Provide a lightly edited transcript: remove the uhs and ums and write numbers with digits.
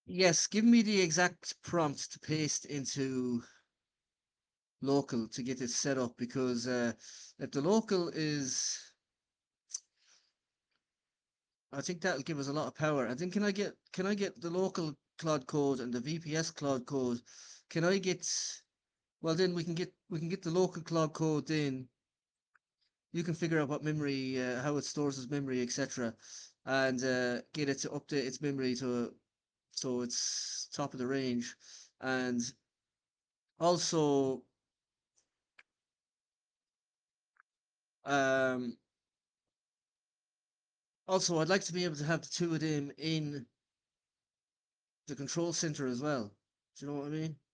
Yes, give me the exact prompt to paste into local to get it set up because if the local is, I think that'll give us a lot of power. And then can I get the local cloud code and the VPS cloud code? Can I get well then we can get the local cloud code then you can figure out what memory how it stores its memory etc and get it to update its memory to so it's top of the range and also um also I'd like to be able to have the two of them in the control center as well. Do you know what I mean?